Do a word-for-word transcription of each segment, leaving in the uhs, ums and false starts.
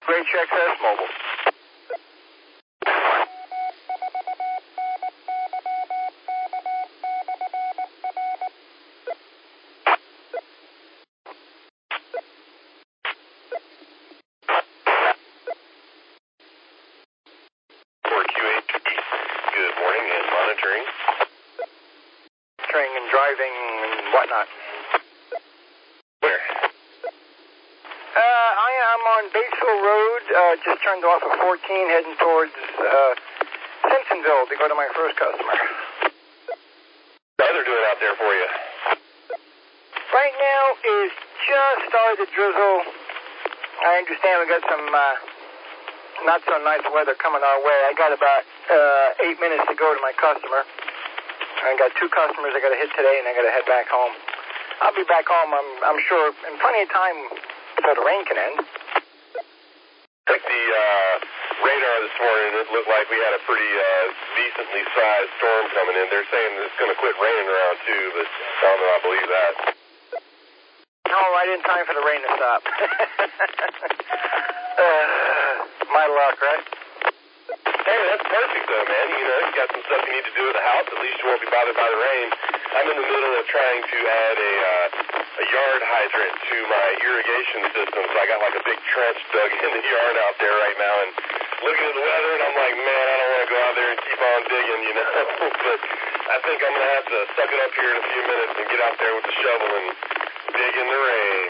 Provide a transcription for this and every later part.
H X S Mobile. four Q H, good morning and monitoring. Monitoring and driving and whatnot. Where? Uh, I am on Batesville Road, uh, just turned off of fourteen, heading towards uh, Simpsonville to go to my first customer. How's they're doing out there for you? Right now is just started to drizzle. I understand we got some uh, not so nice weather coming our way. I got about uh, eight minutes to go to my customer. I got two customers I got to hit today, and I got to head back home. I'll be back home, I'm, I'm sure, in plenty of time so the rain can end. Like the uh, radar this morning, it looked like we had a pretty uh, decently sized storm coming in. They're saying it's going to quit raining around two, but I don't know I believe that. No, right in time for the rain to stop. uh, my luck, right? Hey, that's perfect though, man. You know, you got some stuff you need to do at the house. At least you won't be bothered by the rain. I'm in the middle of trying to add a uh, a yard hydrant to my irrigation system, so I got like a big trench dug in the yard out there right now. And looking at the weather, and I'm like, man, I don't want to go out there and keep on digging, you know. But I think I'm gonna have to suck it up here in a few minutes and get out there with the shovel and dig in the rain.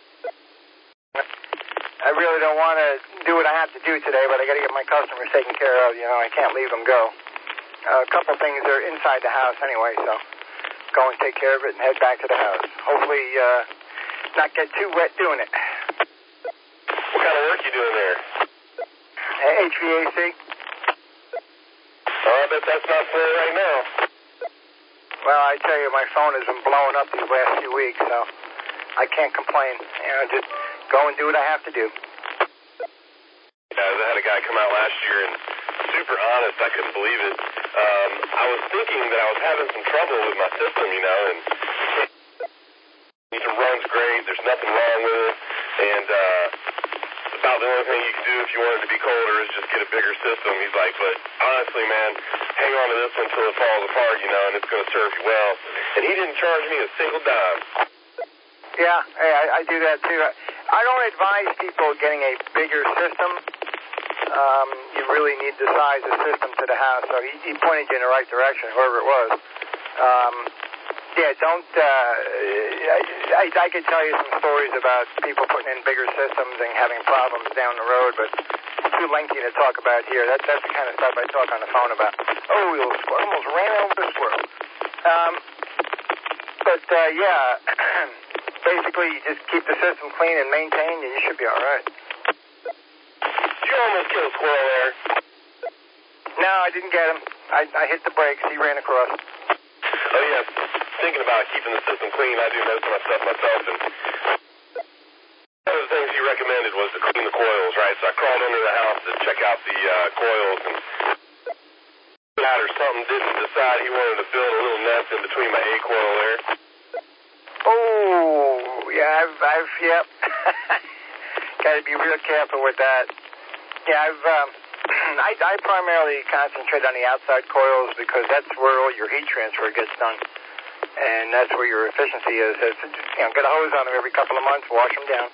I really don't want to do what I have to do today, but I got to get my customers taken care of. You know, I can't leave them go. Uh, a couple things are inside the house anyway, so go and take care of it and head back to the house. Hopefully, uh, not get too wet doing it. What kind of work you doing there? Uh, H V A C. Oh, I bet that's not full right now. Well, I tell you, my phone has been blowing up these last few weeks, so I can't complain. You know, just go and do what I have to do. Yeah, I had a guy come out last year, and super honest, I couldn't believe it. Um, I was thinking that I was having some trouble with my system, you know, and it runs great. There's nothing wrong with it, and uh, about the only thing you can do if you want it to be colder is just get a bigger system. He's like, but honestly, man, hang on to this one until it falls apart, you know, and it's going to serve you well. And he didn't charge me a single dime. Yeah, hey, I, I do that too. I, I don't advise people getting a bigger system. Um, you really need to size the system to the house. So he, he pointed you in the right direction, whoever it was. Um, yeah, don't. Uh, I, I, I could tell you some stories about people putting in bigger systems and having problems down the road, but it's too lengthy to talk about here. That, that's the kind of stuff I talk on the phone about. Oh, we almost ran over the squirrel. Um, but uh, yeah. Basically, you just keep the system clean and maintained, and you should be all right. Did you almost kill a squirrel there? No, I didn't get him. I, I hit the brakes. He ran across. Oh, yeah. Thinking about keeping the system clean, I do most of my stuff myself. And one of the things he recommended was to clean the coils, right? So I crawled under the house to check out the uh, coils, and or something didn't decide he wanted to build a little nest in between my A coil there. Oh, yeah, I've, I've, yep. Got to be real careful with that. Yeah, I've, um, I, I primarily concentrate on the outside coils because that's where all your heat transfer gets done. And that's where your efficiency is. It's just, you know, get a hose on them every couple of months, wash them down.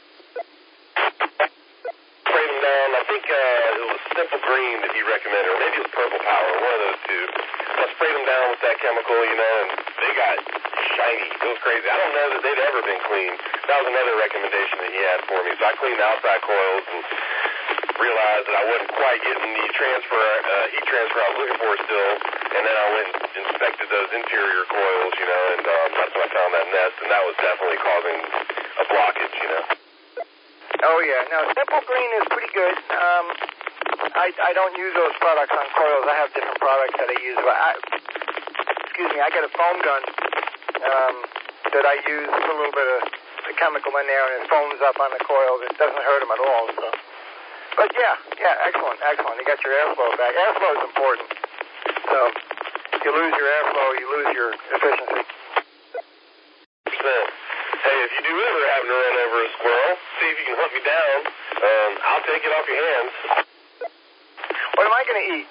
Sprayed them down. I think uh, it was Simple Green that he recommended, or maybe it was Purple Power, one of those two. I sprayed them down with that chemical, you know, and they got shiny. It was crazy. I don't know that they'd ever been cleaned. That was another recommendation that he had for me. So I cleaned the outside coils and realized that I wasn't quite getting the transfer, uh, heat transfer I was looking for still. And then I went and inspected those interior coils, you know, and um, that's when I found that nest, and that was definitely causing a blockage, you know. Oh, yeah. No, Simple Green is pretty good. Um, I, I don't use those products on coils. I have different products that I use. But I, excuse me, I got a foam gun um, that I use. Put a little bit of the chemical in there, and it foams up on the coils. It doesn't hurt them at all. So, but yeah, yeah, excellent, excellent. You got your airflow back. Airflow is important. So, if you lose your airflow, you lose your efficiency. Hey, if you do ever happen to run over a squirrel, see if you can hunt me down, um, I'll take it off your hands. What am I going to eat?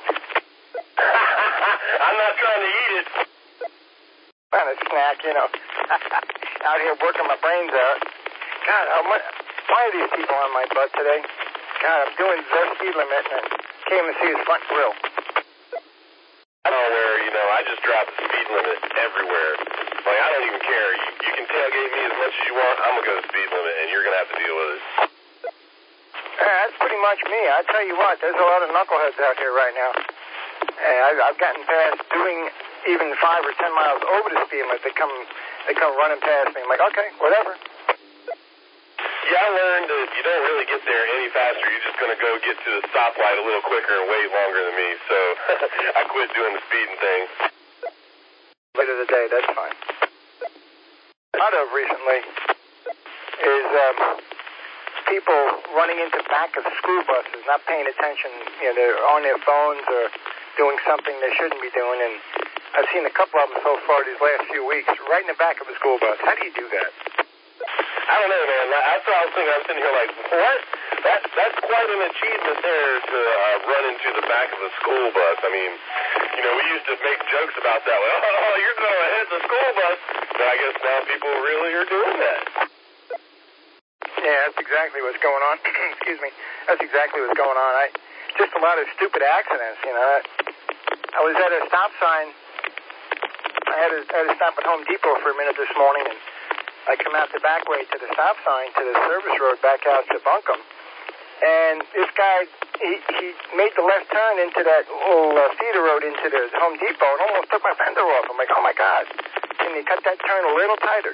I'm not trying to eat it. Kind of snack, you know. Out here working my brains out. God, how much, why are these people on my butt today? God, I'm doing the speed limit and came and see his front grill. I don't know where, you know, I just drop the speed limit everywhere. Like, I don't even care. You, you can tailgate me as much as you want. I'm going to go to the speed limit, and you're going to have to deal with it. Yeah, that's pretty much me. I tell you what, there's a lot of knuckleheads out here right now. And I've, I've gotten past doing even five or ten miles over the speed limit. They come, they come running past me. I'm like, okay, whatever. Yeah, I learned that you don't really get there any faster. You're just going to go get to the stoplight a little quicker and wait longer than me. So I quit doing the speeding thing. Later the day, that's fine. Out of recently is um, people running into back of school buses, not paying attention. You know, they're on their phones or doing something they shouldn't be doing. And I've seen a couple of them so far these last few weeks, right in the back of a school bus. How do you do that? I don't know, man. That's what I was thinking. I was sitting here like, what? That, that's quite an achievement there to uh, run into the back of a school bus. I mean, you know, we used to make jokes about that. Like, oh, you're going to hit the school bus. But I guess now people really are doing that. Yeah, that's exactly what's going on. Excuse me. That's exactly what's going on. I just a lot of stupid accidents, you know. I, I was at a stop sign. I had to, had to stop at Home Depot for a minute this morning, and I come out the back way to the stop sign, to the service road back out to Buncombe. And this guy, he, he made the left turn into that little uh, feeder road into the Home Depot and almost took my fender off. I'm like, oh, my God. Can you cut that turn a little tighter?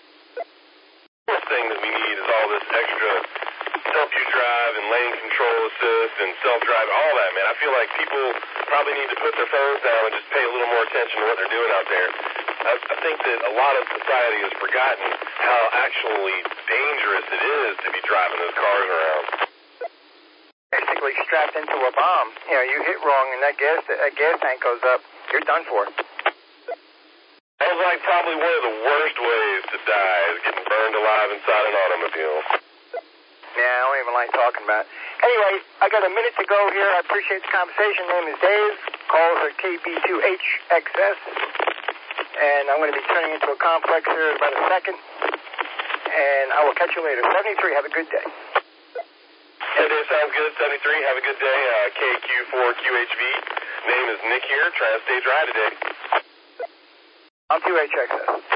The thing that we need is all this extra help you drive and lane control assist and self-drive, all that, man. I feel like people probably need to put their phones down and just pay a little more attention to what they're doing out there. I, I think that a lot of society has forgotten how actually dangerous it is to be driving those cars around. Basically strapped into a bomb. You know, you hit wrong and that gas, that gas tank goes up, you're done for. That was like probably one of the worst ways to die, is getting burned alive inside an automobile. Yeah, I don't even like talking about it. Anyway, I got a minute to go here. I appreciate the conversation. Name is Dave. Calls are K B two H X S. And I'm going to be turning into a complex here in about a second. And I will catch you later. seventy-three, have a good day. Yeah, Dave, sounds good. seventy-three, have a good day. Uh, K Q four Q H V. Name is Nick here. Trying to stay dry today. I'm two H X S.